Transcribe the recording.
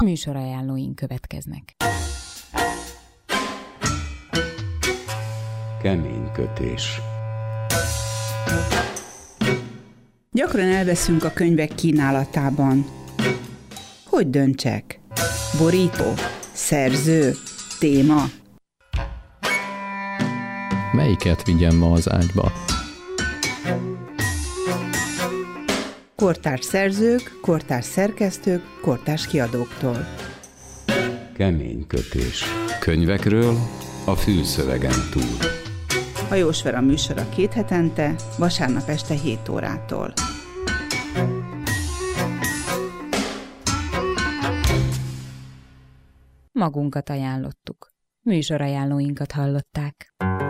Műsorajánlóink következnek. Keménykötés. Gyakran elveszünk a könyvek kínálatában. Hogy döntsek? Borító? Szerző? Téma? Melyiket vigyem ma az ágyba? Kortárs szerzők, kortárs szerkesztők, kortárs kiadóktól. Keménykötés. Könyvekről a fülszövegen túl. Hajós Vera műsora 2 hetente, vasárnap este 7 órától. Magunkat ajánlottuk. Műsorajánlóinkat hallották.